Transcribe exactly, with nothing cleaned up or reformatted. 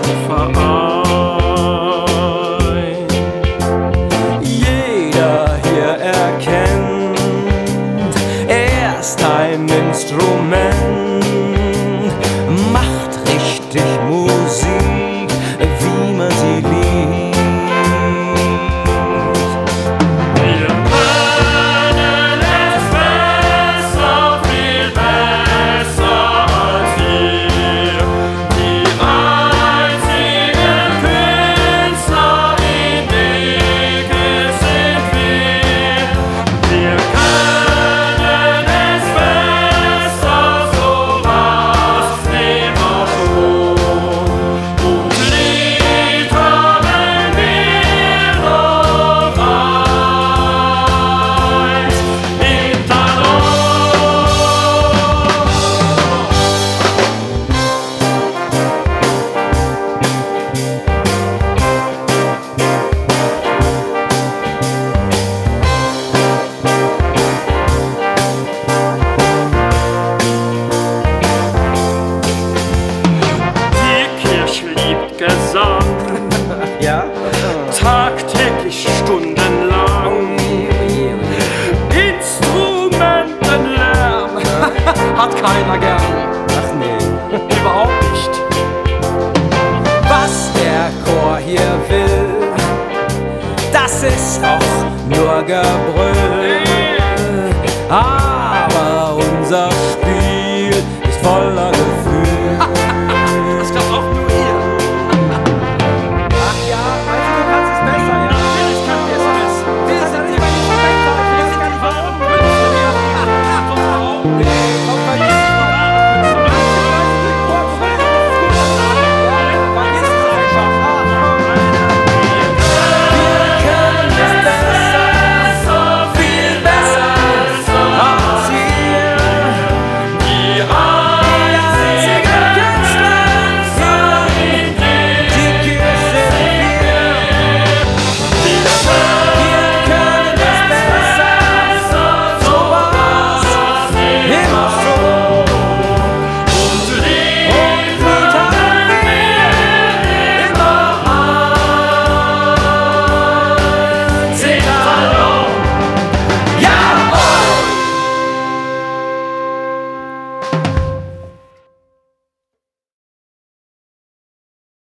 Verein. Jeder hier erkennt, er ist ein Instrument, macht richtig Musik, wie man sie liebt. Wir können es besser, viel besser als wir, die einzigen Künstler im Wege sind wir. Wir können es besser, so was immer schon, und Lied haben wir noch eins im Talon. Die Kirche liebt Gesang, Ja? tagtäglich stundenlang. Instrumentenlärm hat keiner gern, Ach nee. überhaupt nicht. Was der Chor hier will, das ist auch nur Gebrüll.